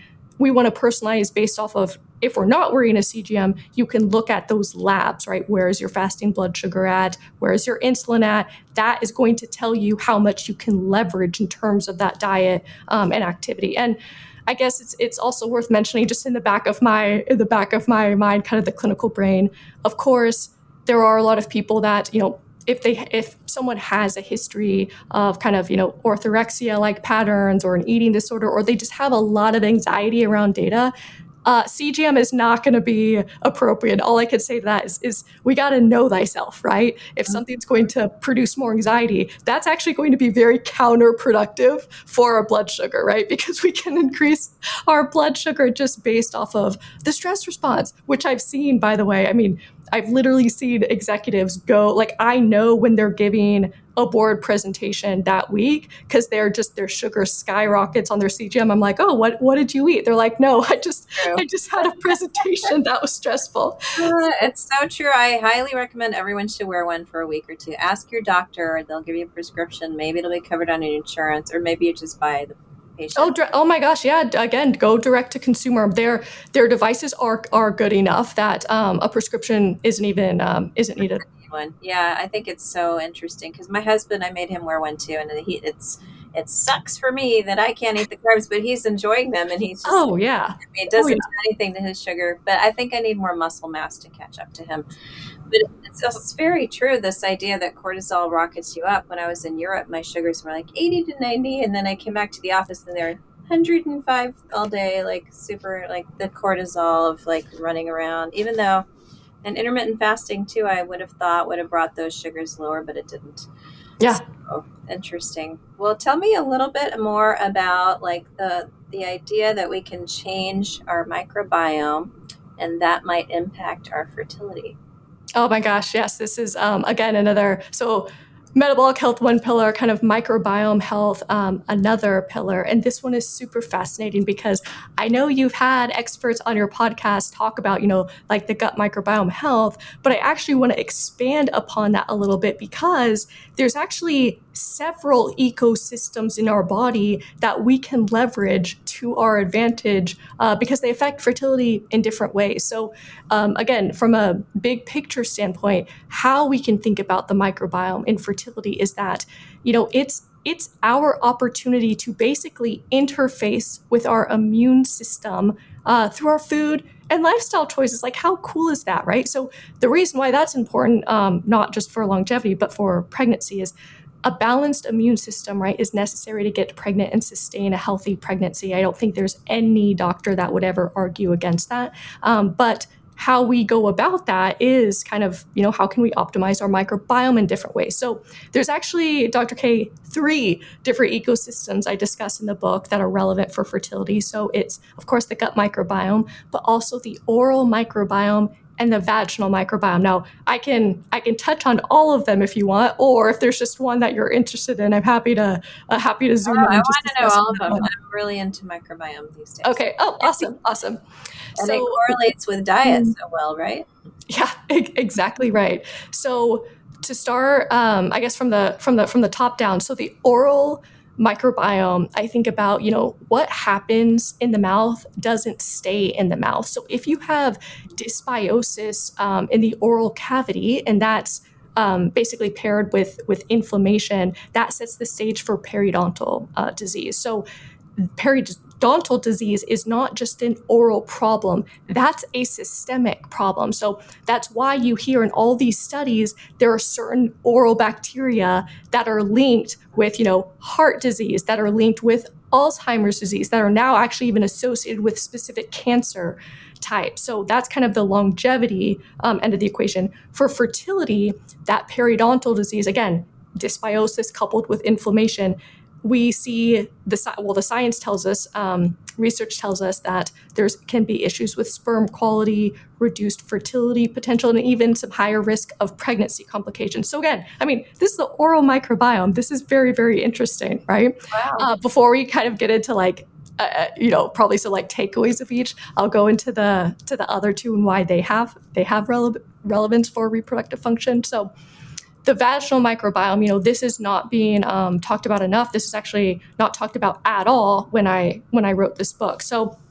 we want to personalize based off of, if we're not wearing a C G M, you can look at those labs, right? Where is your fasting blood sugar at? Where is your insulin at? That is going to tell you how much you can leverage in terms of that diet um, and activity. And I guess it's it's also worth mentioning, just in the back of my in the back of my mind, kind of the clinical brain. Of course, there are a lot of people that, you know, if they if someone has a history of kind of, you know, orthorexia-like patterns or an eating disorder, or they just have a lot of anxiety around data, uh, C G M is not going to be appropriate. All I could say to that is, is we got to know thyself, right? If something's going to produce more anxiety, that's actually going to be very counterproductive for our blood sugar, right? Because we can increase our blood sugar just based off of the stress response, which I've seen, by the way. I mean, I've literally seen executives go, like, I know when they're giving a board presentation that week because they're just, their sugar skyrockets on their C G M. I'm like, oh, what what did you eat? They're like, no, I just True. I just had a presentation that was stressful. Uh, it's so true. I highly recommend everyone should wear one for a week or two. Ask your doctor; they'll give you a prescription. Maybe it'll be covered on your insurance, or maybe you just buy the patient. Oh, oh my gosh, yeah. Again, go direct to consumer. Their their devices are are good enough that um, a prescription isn't even um, isn't needed. One. Yeah, I think it's so interesting because my husband, I made him wear one too, and he it's it sucks for me that I can't eat the carbs, but he's enjoying them, and he's just, oh yeah, I mean, it doesn't oh, yeah. do anything to his sugar. But I think I need more muscle mass to catch up to him. But it's, it's very true, this idea that cortisol rockets you up. When I was in Europe, my sugars were like eighty to ninety, and then I came back to the office and they're one hundred five all day, like super, like the cortisol of like running around, even though. And intermittent fasting, too, I would have thought would have brought those sugars lower, but it didn't. Yeah. So, interesting. Well, tell me a little bit more about like the the idea that we can change our microbiome and that might impact our fertility. Oh my gosh, yes. This is, um, again, another, so metabolic health, one pillar, kind of microbiome health, um, another pillar. And this one is super fascinating because I know you've had experts on your podcast talk about, you know, like the gut microbiome health, but I actually want to expand upon that a little bit because there's actually several ecosystems in our body that we can leverage to our advantage uh, because they affect fertility in different ways. So um, again, from a big picture standpoint, how we can think about the microbiome in fertility is that, you know, it's it's our opportunity to basically interface with our immune system uh, through our food and lifestyle choices. Like, how cool is that, right? So the reason why that's important, um, not just for longevity, but for pregnancy, is a balanced immune system, right, is necessary to get pregnant and sustain a healthy pregnancy. I don't think there's any doctor that would ever argue against that. Um, but how we go about that is kind of, you know, how can we optimize our microbiome in different ways? So there's actually, Doctor K, three different ecosystems I discuss in the book that are relevant for fertility. So it's, of course, the gut microbiome, but also the oral microbiome and the vaginal microbiome. Now, I can I can touch on all of them if you want, or if there's just one that you're interested in, I'm happy to uh, happy to zoom oh, in. I and want just to know all of that them. one. I'm really into microbiome these days. Okay. Oh, awesome, awesome. And so, it correlates with diet so well, right? Yeah, exactly right. So to start, um, I guess from the from the from the top down. So the oral microbiome, I think about, you know, what happens in the mouth doesn't stay in the mouth. So if you have dysbiosis um, in the oral cavity, and that's um, basically paired with with inflammation, that sets the stage for periodontal uh, disease. So periodontal disease is not just an oral problem, that's a systemic problem. So that's why you hear in all these studies, there are certain oral bacteria that are linked with, you know, heart disease, that are linked with Alzheimer's disease, that are now actually even associated with specific cancer types. So that's kind of the longevity um, end of the equation. For fertility, that periodontal disease, again, dysbiosis coupled with inflammation, we see the well, the science tells us, um, research tells us that there's can be issues with sperm quality, reduced fertility potential, and even some higher risk of pregnancy complications. So again, I mean, this is the oral microbiome. This is very, very interesting, right? Wow. Uh, before we kind of get into like, uh, you know, probably some like takeaways of each, I'll go into the to the other two and why they have they have rele- relevance for reproductive function. So the vaginal microbiome, you know, this is not being um, talked about enough. This is actually not talked about at all when I when I wrote this book. So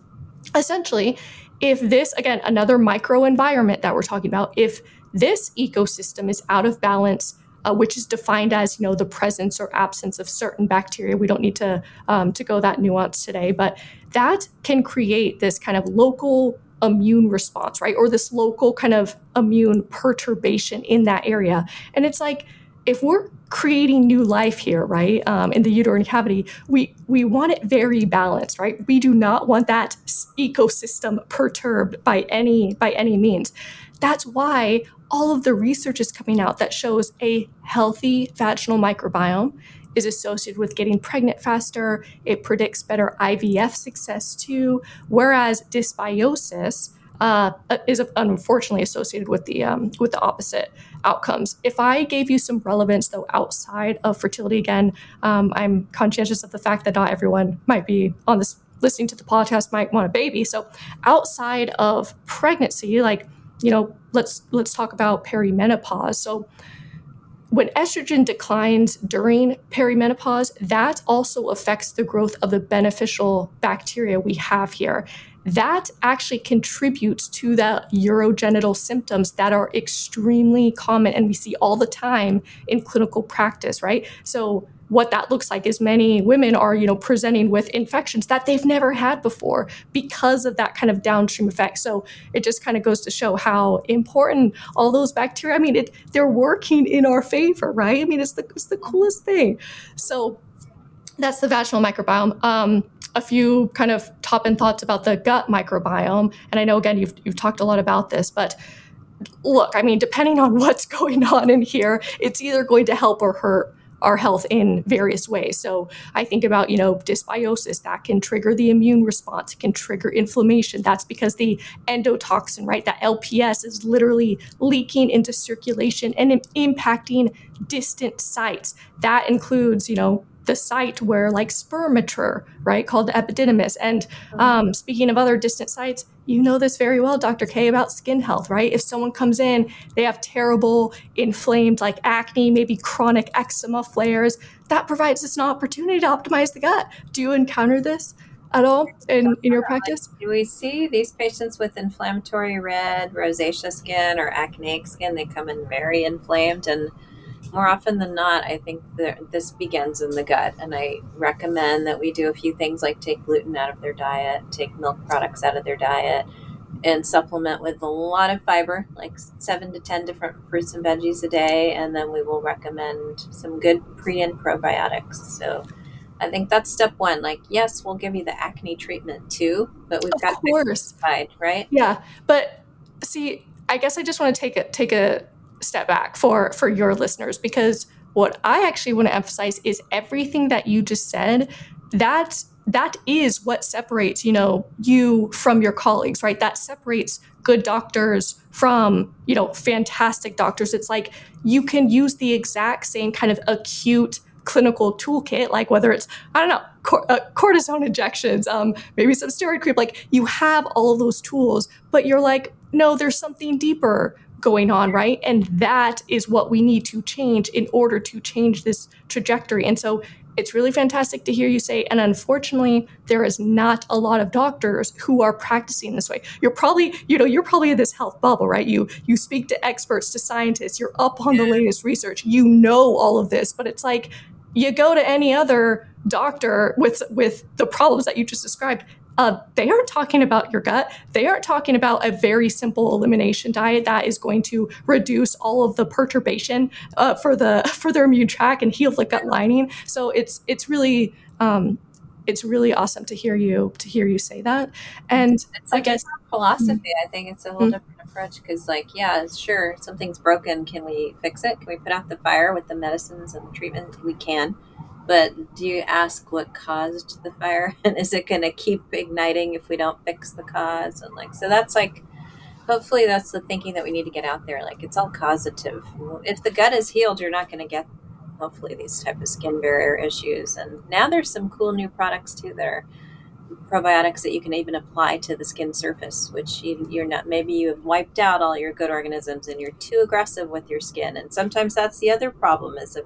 essentially, if this, again, another microenvironment that we're talking about, if this ecosystem is out of balance, uh, which is defined as, you know, the presence or absence of certain bacteria, we don't need to um, to go that nuance today, but that can create this kind of local immune response, right? Or this local kind of immune perturbation in that area. And it's like, if we're creating new life here, right, um, in the uterine cavity, we we want it very balanced, right? We do not want that ecosystem perturbed by any by any means. That's why all of the research is coming out that shows a healthy vaginal microbiome is associated with getting pregnant faster. It predicts better I V F success too, whereas dysbiosis uh, is unfortunately associated with the um, with the opposite outcomes. If I gave you some relevance though outside of fertility, again, um, I'm conscientious of the fact that not everyone might be on this listening to the podcast might want a baby. So outside of pregnancy, like, you know, let's let's talk about perimenopause. So when estrogen declines during perimenopause, that also affects the growth of the beneficial bacteria we have here. That actually contributes to the urogenital symptoms that are extremely common and we see all the time in clinical practice, right? So what that looks like is many women are, you know, presenting with infections that they've never had before because of that kind of downstream effect. So it just kind of goes to show how important all those bacteria, I mean, it, they're working in our favor, right? I mean, it's the, it's the coolest thing. So that's the vaginal microbiome. Um, a few kind of top end thoughts about the gut microbiome. And I know, again, you've, you've talked a lot about this, but look, I mean, depending on what's going on in here, it's either going to help or hurt our health in various ways. So I think about, you know, dysbiosis, that can trigger the immune response, it can trigger inflammation. That's because the endotoxin, right, that L P S is literally leaking into circulation and impacting distant sites. That includes, you know, the site where like sperm mature, right, called the epididymis. And um, speaking of other distant sites, you know this very well, Doctor K, about skin health, right? If someone comes in, they have terrible inflamed like acne, maybe chronic eczema flares, that provides us an opportunity to optimize the gut. Do you encounter this at all in, in your practice? Do we see these patients with inflammatory red, rosacea skin or acneic skin? They come in very inflamed, and more often than not, I think that this begins in the gut, and I recommend that we do a few things like take gluten out of their diet, take milk products out of their diet, and supplement with a lot of fiber, like seven to ten different fruits and veggies a day, and then we will recommend some good pre and probiotics. So I think that's step one. Like, yes, we'll give you the acne treatment too, but we've Of got course. side, right? Yeah, but see, I guess I just want to take a take a step back for for your listeners, because what I actually want to emphasize is everything that you just said, that that is what separates, you know, you from your colleagues, right? That separates good doctors from, you know, fantastic doctors. It's like you can use the exact same kind of acute clinical toolkit, like whether it's, I don't know, cor- uh, cortisone injections, um, maybe some steroid cream, like you have all of those tools, but you're like, no, there's something deeper going on, right? And that is what we need to change in order to change this trajectory. And so it's really fantastic to hear you say, and unfortunately, there is not a lot of doctors who are practicing this way. You're probably, you know, you're probably in this health bubble, right? You you speak to experts, to scientists, you're up on the latest research, you know all of this, but it's like you go to any other doctor with with the problems that you just described. Uh, they aren't talking about your gut. They aren't talking about a very simple elimination diet that is going to reduce all of the perturbation uh, for the for their immune tract and heal the gut lining. So it's it's really um, it's really awesome to hear you to hear you say that. And it's like I guess philosophy. Mm-hmm. I think it's a whole mm-hmm. different approach, because, like, yeah, sure, something's broken. Can we fix it? Can we put out the fire with the medicines and the treatment? We can. But do you ask what caused the fire, and is it going to keep igniting if we don't fix the cause? And like, so that's like, hopefully that's the thinking that we need to get out there. Like, it's all causative. If the gut is healed, you're not going to get, hopefully, these type of skin barrier issues. And now there's some cool new products too that are probiotics that you can even apply to the skin surface, which you, you're not, maybe you have wiped out all your good organisms and you're too aggressive with your skin. And sometimes that's the other problem, is a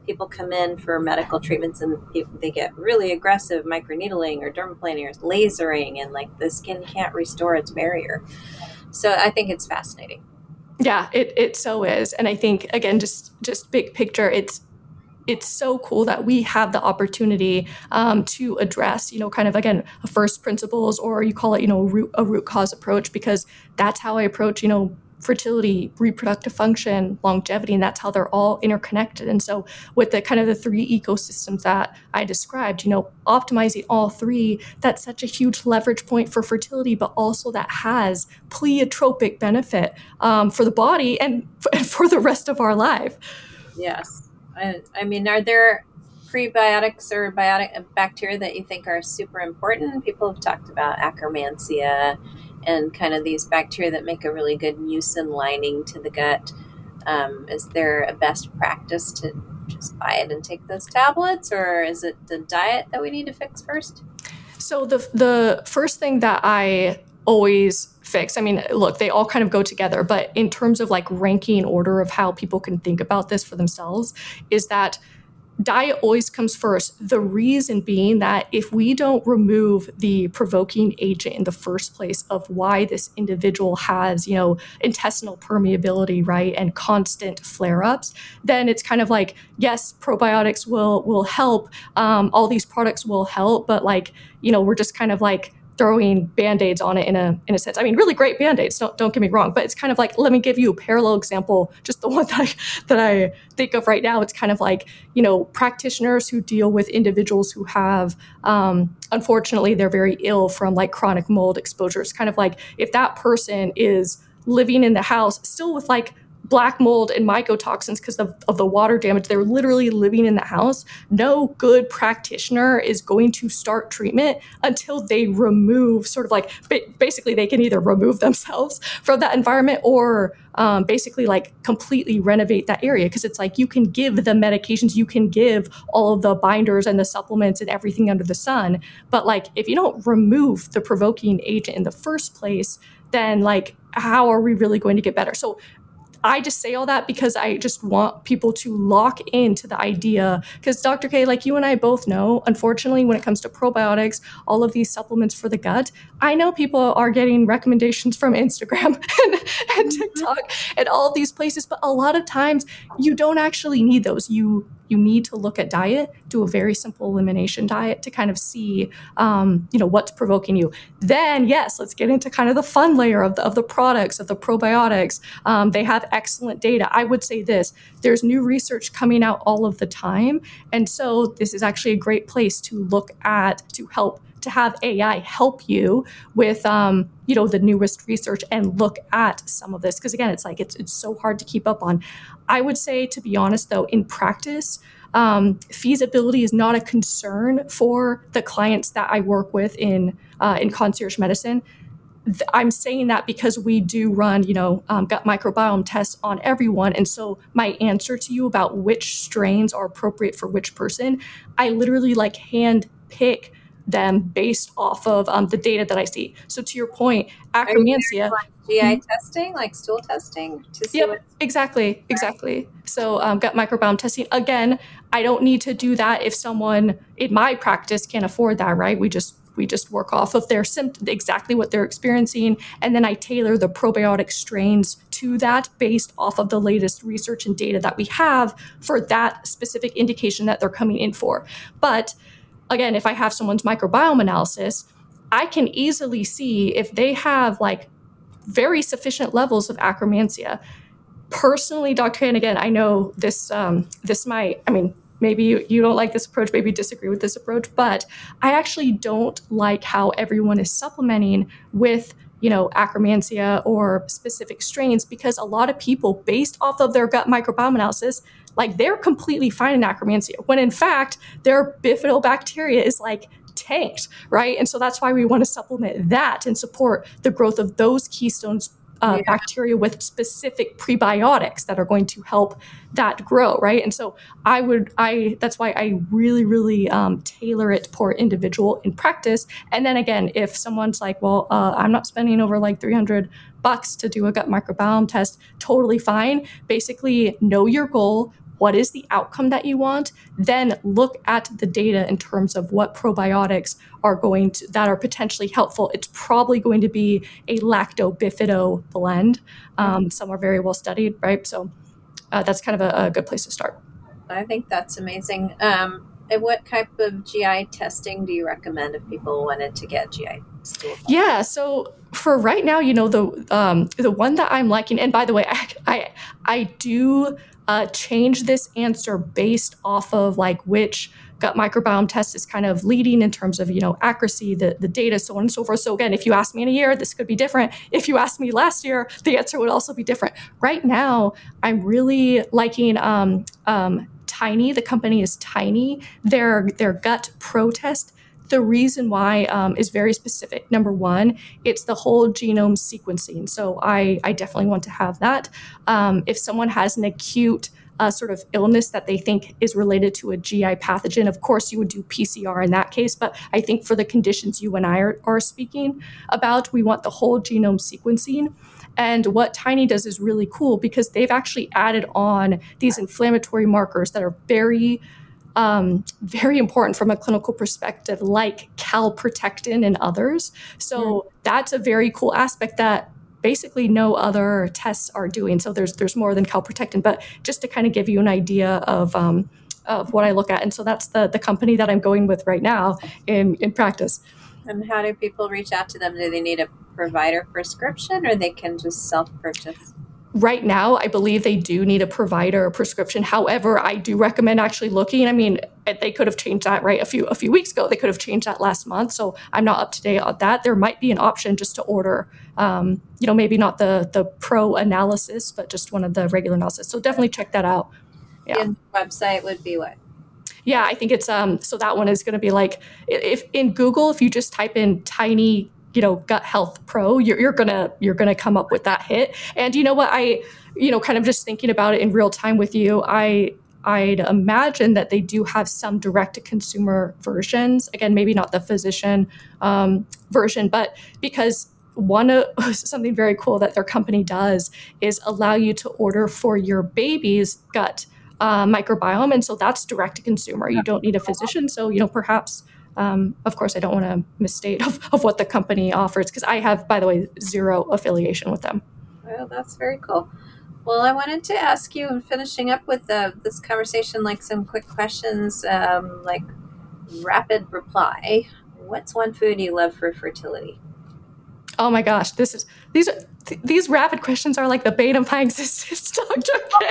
people come in for medical treatments and they get really aggressive microneedling or dermaplaning or lasering, and like the skin can't restore its barrier. So I think it's fascinating. Yeah, it, it so is. And I think, again, just just big picture, it's it's so cool that we have the opportunity um, to address, you know, kind of, again, a first principles, or you call it, you know, root, a root cause approach, because that's how I approach, you know, fertility, reproductive function, longevity, and that's how they're all interconnected. And so with the kind of the three ecosystems that I described, you know, optimizing all three, that's such a huge leverage point for fertility, but also that has pleiotropic benefit um, for the body and for the rest of our life. Yes. I, I mean, are there prebiotics or biotic bacteria that you think are super important? People have talked about Akkermansia and kind of these bacteria that make a really good mucin lining to the gut. Um, is there a best practice to just buy it and take those tablets, or is it the diet that we need to fix first? So the the first thing that I always fix, I mean, look, they all kind of go together, but in terms of like ranking order of how people can think about this for themselves, is that diet always comes first. The reason being that if we don't remove the provoking agent in the first place of why this individual has, you know, intestinal permeability, right, and constant flare-ups, then it's kind of like, yes, probiotics will will help. Um, all these products will help, but like, you know, we're just kind of like throwing Band-Aids on it in a in a sense. I mean, really great Band-Aids, don't, don't get me wrong, but it's kind of like, let me give you a parallel example, just the one that I, that I think of right now. It's kind of like, you know, practitioners who deal with individuals who have, um, unfortunately, they're very ill from like chronic mold exposure. It's kind of like if that person is living in the house still with like black mold and mycotoxins because of, of the water damage, they're literally living in the house, no good practitioner is going to start treatment until they remove sort of like, basically they can either remove themselves from that environment or um, basically like completely renovate that area. Because it's like you can give the medications, you can give all of the binders and the supplements and everything under the sun, but like if you don't remove the provoking agent in the first place, then like how are we really going to get better? So I just say all that because I just want people to lock into the idea, because Doctor K, like you and I both know, unfortunately, when it comes to probiotics, all of these supplements for the gut, I know people are getting recommendations from Instagram and, and TikTok and all of these places, but a lot of times you don't actually need those. You you need to look at diet, do a very simple elimination diet to kind of see, um, you know, what's provoking you. Then, yes, let's get into kind of the fun layer of the, of the products, of the probiotics. Um, they have excellent data. I would say this, there's new research coming out all of the time. And so this is actually a great place to look at, to help to have A I help you with, um, you know, the newest research and look at some of this. Because again, it's like, it's, it's so hard to keep up on. I would say, to be honest, though, in practice, um, feasibility is not a concern for the clients that I work with in, uh, in concierge medicine. I'm saying that because we do run, you know, um, gut microbiome tests on everyone. And so my answer to you about which strains are appropriate for which person, I literally like hand pick them based off of um, the data that I see. So to your point, Akkermansia. Like G I testing, like stool testing? To see yep, what- exactly, exactly. So um, gut microbiome testing, again, I don't need to do that if someone in my practice can't afford that, right? We just we just work off of their symptoms, exactly what they're experiencing, and then I tailor the probiotic strains to that based off of the latest research and data that we have for that specific indication that they're coming in for. But again, if I have someone's microbiome analysis, I can easily see if they have like very sufficient levels of Akkermansia. Personally, Doctor K, and again, I know this um, this might, I mean, maybe you, you don't like this approach, maybe disagree with this approach, but I actually don't like how everyone is supplementing with, you know, Akkermansia or specific strains, because a lot of people, based off of their gut microbiome analysis, like they're completely fine in Akkermansia, when in fact their bifidobacteria is like tanked, right? And so that's why we want to supplement that and support the growth of those keystone uh, yeah. bacteria with specific prebiotics that are going to help that grow, right? And so I would, I that's why I really, really um, tailor it per individual in practice. And then again, if someone's like, well, uh, I'm not spending over like three hundred bucks to do a gut microbiome test, totally fine. Basically, know your goal, what is the outcome that you want, then look at the data in terms of what probiotics are going to, that are potentially helpful. It's probably going to be a lacto-bifido blend. Um, some are very well studied, right? So uh, that's kind of a, a good place to start. I think that's amazing. Um, and what type of G I testing do you recommend if people wanted to get G I stool? Yeah, so for right now, you know, the um, the one that I'm liking, and by the way, I I, I do uh, change this answer based off of like which gut microbiome test is kind of leading in terms of, you know, accuracy, the, the data, so on and so forth. So again, if you asked me in a year, this could be different. If you asked me last year, the answer would also be different. Right now, I'm really liking um, um, Tiny. The company is Tiny. Their their gut pro test. The reason why um, is very specific. Number one, it's the whole genome sequencing. So I, I definitely want to have that. Um, if someone has an acute uh, sort of illness that they think is related to a G I pathogen, of course you would do P C R in that case. But I think for the conditions you and I are, are speaking about, we want the whole genome sequencing. And what Tiny does is really cool because they've actually added on these inflammatory markers that are very Um, very important from a clinical perspective, like calprotectin and others. So mm. that's a very cool aspect that basically no other tests are doing. So there's there's more than calprotectin, but just to kind of give you an idea of um, of what I look at. And so that's the the company that I'm going with right now in in practice. And how do people reach out to them? Do they need a provider prescription or they can just self-purchase? Right now, I believe they do need a provider prescription. However, I do recommend actually looking. I mean, they could have changed that right a few a few weeks ago. They could have changed that last month. So I'm not up to date on that. There might be an option just to order, um, you know, maybe not the the pro analysis, but just one of the regular analysis. So definitely check that out. Yeah. And the website would be what? Yeah, I think it's um. So that one is going to be like if in Google, if you just type in Tiny, you know, gut health pro, you're, you're gonna you're gonna come up with that hit. And you know what, I, you know, kind of just thinking about it in real time with you, I I'd imagine that they do have some direct to consumer versions. Again, maybe not the physician um, version, but because one of something very cool that their company does is allow you to order for your baby's gut uh, microbiome, and so that's direct to consumer. You don't need a physician, so you know perhaps. Um, of course, I don't want to misstate of, of what the company offers because I have, by the way, zero affiliation with them. Well, that's very cool. Well, I wanted to ask you, and finishing up with the, this conversation, like some quick questions, um, like rapid reply. What's one food you love for fertility? Oh my gosh, this is these are th- these rapid questions are like the bane of my existence, Doctor K.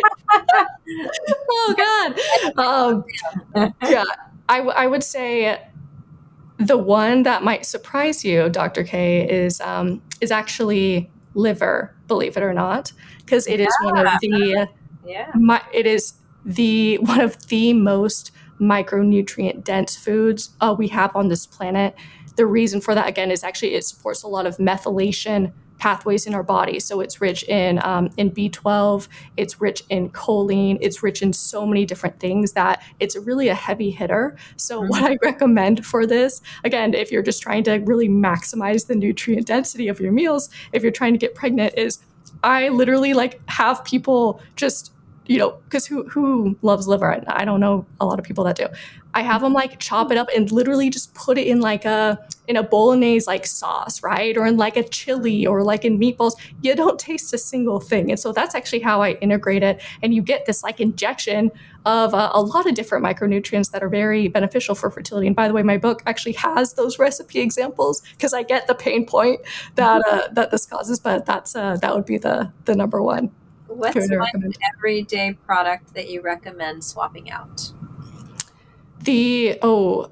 Oh God. Um, yeah, I, w- I would say. The one that might surprise you, Doctor K, is um, is actually liver, believe it or not, because it yeah. is one of the yeah. my, it is the one of the most micronutrient dense foods uh, we have on this planet. The reason for that, again, is actually it supports a lot of methylation pathways in our body. So it's rich in um, in B twelve, it's rich in choline, it's rich in so many different things that it's really a heavy hitter. So mm-hmm. what I recommend for this, again, if you're just trying to really maximize the nutrient density of your meals, if you're trying to get pregnant, is I literally like have people just, you know, because who who loves liver? I don't know a lot of people that do. I have them like chop it up and literally just put it in like a in a bolognese like sauce, right? Or in like a chili or like in meatballs. You don't taste a single thing. And so that's actually how I integrate it. And you get this like injection of uh, a lot of different micronutrients that are very beneficial for fertility. And by the way, my book actually has those recipe examples because I get the pain point that uh, that this causes. But that's uh, that would be the the number one. What's one everyday product that you recommend swapping out? The, oh,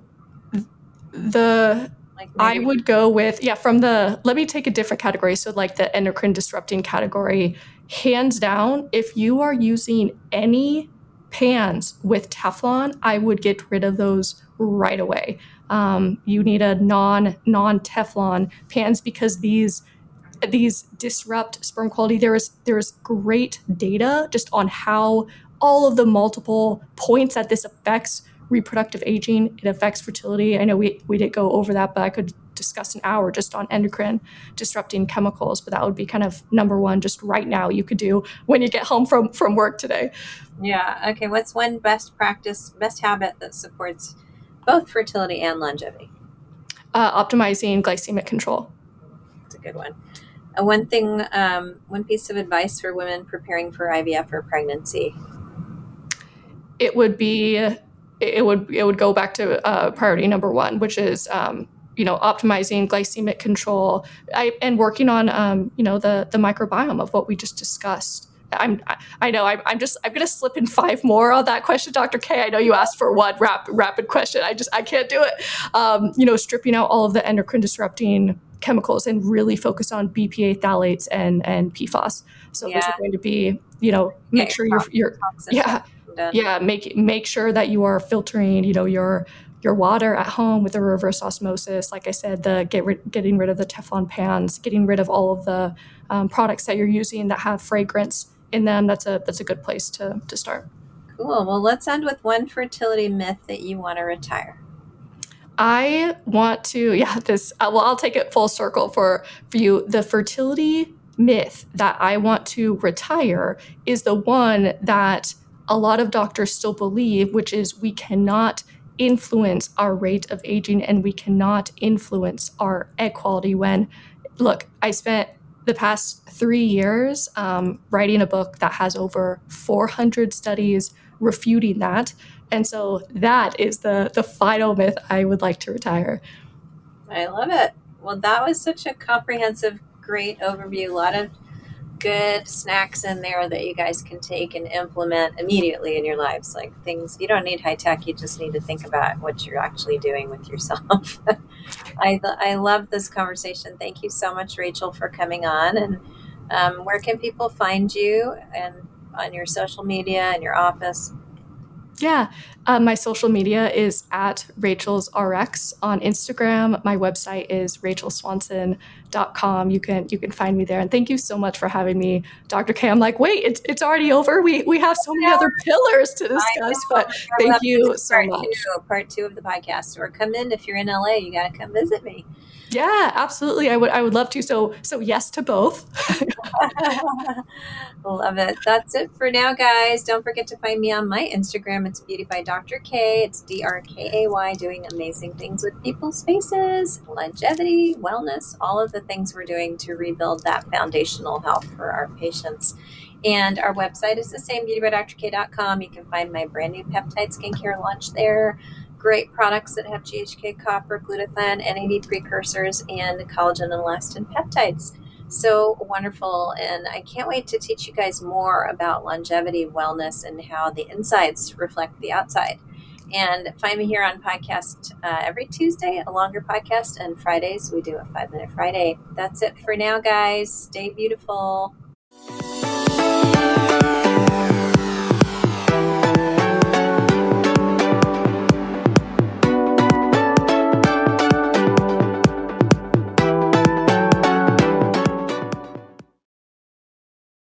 the, like I would go with, yeah, from the, let me take a different category. So like the endocrine disrupting category, hands down, if you are using any pans with Teflon, I would get rid of those right away. Um, you need a non, non-Teflon pans because these these disrupt sperm quality. There is there's great data just on how all of the multiple points that this affects reproductive aging. It affects fertility. I know we, we didn't go over that, but I could discuss an hour just on endocrine disrupting chemicals, but that would be kind of number one just right now you could do when you get home from, from work today. Yeah. Okay. What's one best practice, best habit that supports both fertility and longevity? Uh, optimizing glycemic control. That's a good one. Uh, one thing, um, one piece of advice for women preparing for I V F or pregnancy. It would be, it would, it would go back to uh, priority number one, which is, um, you know, optimizing glycemic control I, and working on, um, you know, the, the microbiome of what we just discussed. I'm, I know I'm, I'm just, I'm going to slip in five more on that question, Doctor K. I know you asked for one rap, rapid question. I just, I can't do it. Um, you know, stripping out all of the endocrine disrupting chemicals and really focus on B P A, phthalates, and, and P FAS. So yeah. Those are going to be, you know, make okay, sure you're, you're yeah, yeah, make, make sure that you are filtering, you know, your, your water at home with the reverse osmosis. Like I said, the get rid, getting rid of the Teflon pans, getting rid of all of the um, products that you're using that have fragrance in them. That's a that's a good place to to start. Cool. Well, let's end with one fertility myth that you want to retire. I want to, yeah, this, uh, well, I'll take it full circle for, for you. The fertility myth that I want to retire is the one that a lot of doctors still believe, which is we cannot influence our rate of aging and we cannot influence our egg quality. When, look, I spent the past three years um, writing a book that has over four hundred studies refuting that. And so that is the, the final myth I would like to retire. I love it. Well, that was such a comprehensive, great overview. A lot of good snacks in there that you guys can take and implement immediately in your lives. Like things, you don't need high tech. You just need to think about what you're actually doing with yourself. I I love this conversation. Thank you so much, Rachel, for coming on. And um, where can people find you and on your social media and your office? Yeah, uh, my social media is at Rachel's R X on Instagram. My website is rachel swanson dot com. You can you can find me there. And thank you so much for having me, Doctor K. I'm like, wait, it's it's already over. We we have so many other pillars to discuss, but thank you so much. Two, part two of the podcast, or come in if you're in L A. You got to come visit me. Yeah, absolutely. I would I would love to. So so yes to both. Love it. That's it for now, guys. Don't forget to find me on my Instagram. It's Beauty by Doctor K. It's D R K A Y, doing amazing things with people's faces, longevity, wellness, all of the things we're doing to rebuild that foundational health for our patients. And our website is the same, beauty by dr k dot com. You can find my brand new peptide skincare launch there. Great products that have G H K, copper, glutathione, N A D precursors, and collagen and elastin peptides. So wonderful. And I can't wait to teach you guys more about longevity, wellness, and how the insides reflect the outside. And find me here on podcast uh, every Tuesday, a longer podcast, and Fridays we do a five minute Friday. That's it for now, guys. Stay beautiful.